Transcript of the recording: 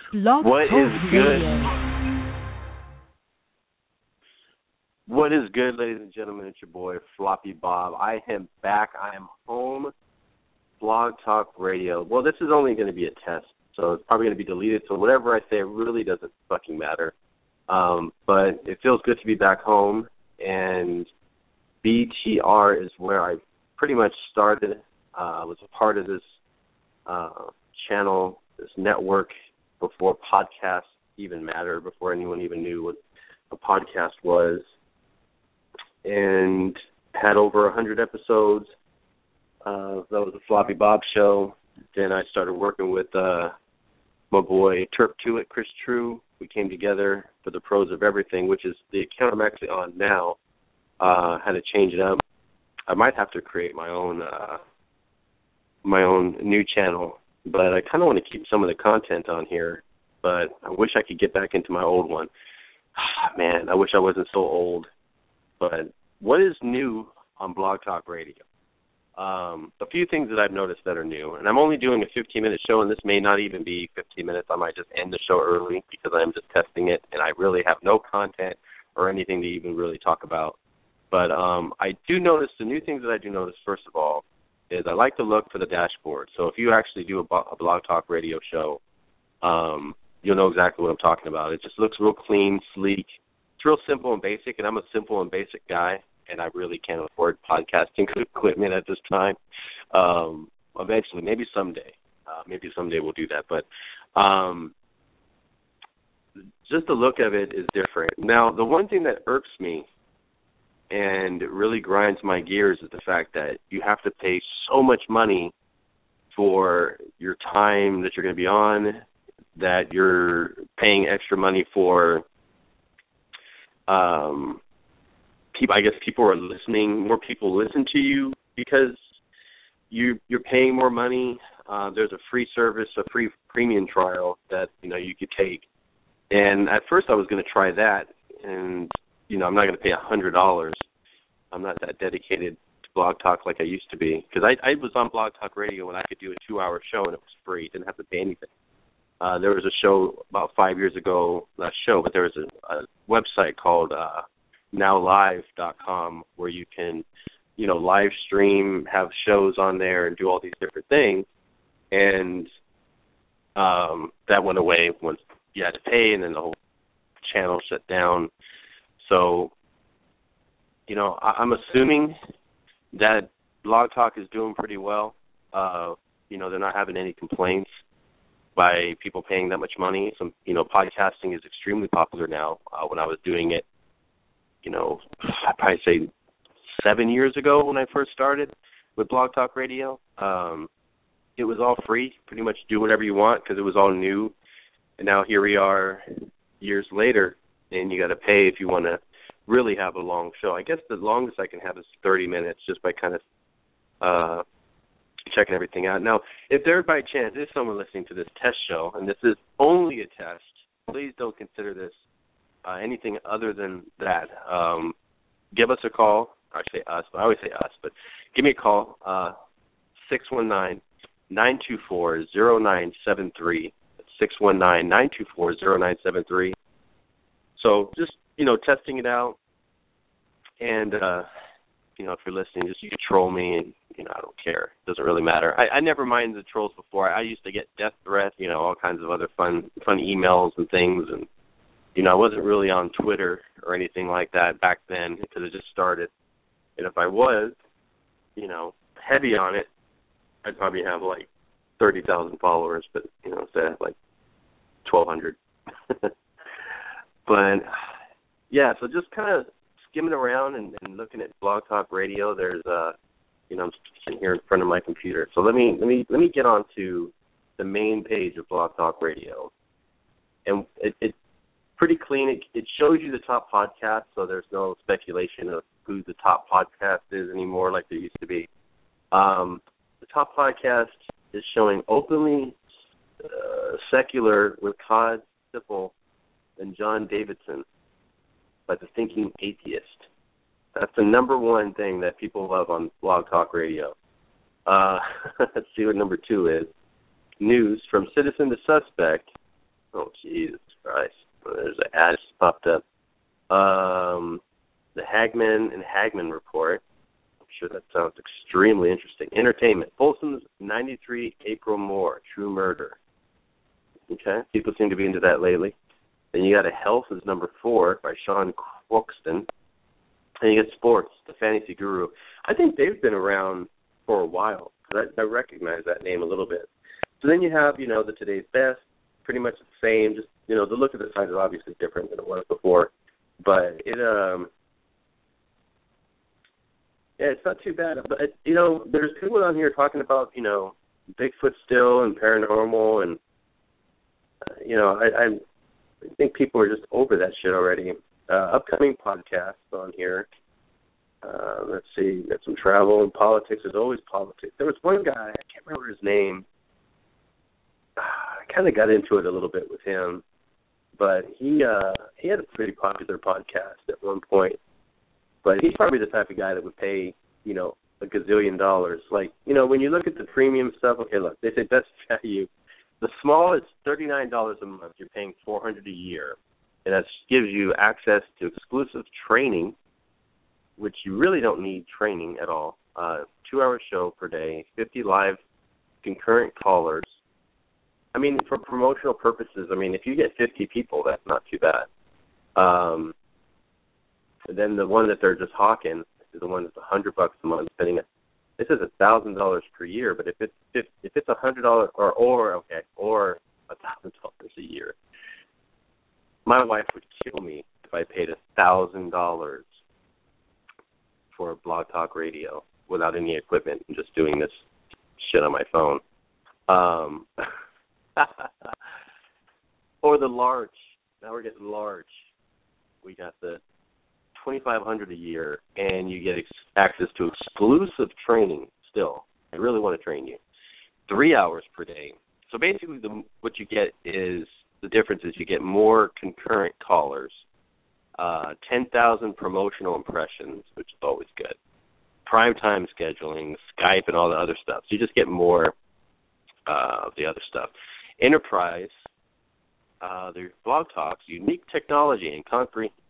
Blog What Talk is good? Radio. What is good, ladies and gentlemen? It's your boy, Floppy Bob. I am back. I am home. Blog Talk Radio. Well, this is only going to be a test, so it's probably going to be deleted. So whatever I say really doesn't fucking matter. But it feels good to be back home, and BTR is where I pretty much started. I was a part of this channel, this network, before podcasts even mattered, before anyone even knew what a podcast was, and had over 100 episodes. That was the Floppy Bob Show. Then I started working with my boy Terp Tuitt, Chris True. We came together for the Pros of Everything, which is the account I'm actually on now. Had to change it up. I might have to create my own new channel, but I kind of want to keep some of the content on here. But I wish I could get back into my old one. Man, I wish I wasn't so old. But what is new on Blog Talk Radio? A few things that I've noticed that are new, and I'm only doing a 15-minute show, and this may not even be 15 minutes. I might just end the show early because I'm just testing it, and I really have no content or anything to even really talk about. But I do notice, the new things that I do notice, first of all, is I like to look for the dashboard. So if you actually do a Blog Talk Radio show, you'll know exactly what I'm talking about. It just looks real clean, sleek. It's real simple and basic, and I'm a simple and basic guy, and I really can't afford podcasting equipment at this time. Eventually, maybe someday. Maybe someday we'll do that. But just the look of it is different. Now, the one thing that irks me and really grinds my gears is the fact that you have to pay so much money for your time that you're going to be on, that you're paying extra money for. I guess people are listening. More people listen to you because you're paying more money. There's a free service, a free premium trial that you could take. And at first, I was going to try that, and I'm not going to pay $100. I'm not that dedicated to Blog Talk like I used to be, because I was on Blog Talk Radio when I could do a 2-hour show and it was free. Didn't have to pay anything. There was a show about 5 years ago, not a show, but there was a website called NowLive.com where you can, live stream, have shows on there, and do all these different things. And that went away once you had to pay, and then the whole channel shut down. So, I'm assuming that Blog Talk is doing pretty well. They're not having any complaints by people paying that much money. Podcasting is extremely popular now. When I was doing it, I'd probably say 7 years ago when I first started with Blog Talk Radio, it was all free. Pretty much do whatever you want because it was all new. And now here we are years later, and you got to pay if you want to really have a long show. I guess the longest I can have is 30 minutes just by kind of checking everything out. Now, if there by chance is someone listening to this test show, and this is only a test, please don't consider this anything other than that. Give us a call. I say us, but I always say us, but give me a call, 619-924-0973. 619-924-0973. So just, testing it out. And, if you're listening, just you can troll me, and, I don't care. It doesn't really matter. I never minded the trolls before. I used to get death threats, all kinds of other fun emails and things. And, I wasn't really on Twitter or anything like that back then because it just started. And if I was, heavy on it, I'd probably have like 30,000 followers, but, instead I have like 1,200. But, yeah, so just kind of skimming around and looking at Blog Talk Radio. There's, I'm sitting here in front of my computer. So let me get on to the main page of Blog Talk Radio. And it's pretty clean. It shows you the top podcasts, so there's no speculation of who the top podcast is anymore like there used to be. The top podcast is showing Openly Secular with Todd Sipple and John Davidson by The Thinking Atheist. That's the number one thing that people love on Blog Talk Radio. Let's see what number 2 is. News from Citizen to Suspect Oh, Jesus Christ. There's an ad just popped up. The Hagman and Hagman Report. I'm sure that sounds extremely interesting. Entertainment. Folsom's 93 April Moore, True Murder. Okay, people seem to be into that lately. Then you got a Health is number 4 by Sean Croxton. And you get Sports, the Fantasy Guru. I think they've been around for a while. I recognize that name a little bit. So then you have, the Today's Best, pretty much the same. Just, the look of the site is obviously different than it was before. But it's not too bad. But, there's people on here talking about, Bigfoot still and paranormal. And, I think people are just over that shit already. Upcoming podcasts on here. Let's see, got some travel and politics. There's always politics. There was one guy, I can't remember his name. I kind of got into it a little bit with him, but he had a pretty popular podcast at one point. But he's probably the type of guy that would pay, a gazillion dollars. Like, when you look at the premium stuff, okay, look, they say best value. The small is $39 a month. You're paying $400 a year. And that gives you access to exclusive training, which you really don't need training at all. 2-hour show per day, 50 live concurrent callers. I mean, for promotional purposes, if you get 50 people, that's not too bad. Then the one that they're just hawking is the one that's $100 a month. This is $1,000 per year, but if it's $100 or $1,000 a year, my wife would kill me if I paid $1,000 for Blog Talk Radio without any equipment and just doing this shit on my phone. Or the large. Now we're getting large. We got the $2,500 a year, and you get access to exclusive training. Still, I really want to train you. 3 hours per day. So basically, what you get is the difference is you get more concurrent callers, 10,000 promotional impressions, which is always good. Primetime scheduling, Skype, and all the other stuff. So you just get more of the other stuff. Enterprise, there's Blog Talks, unique technology and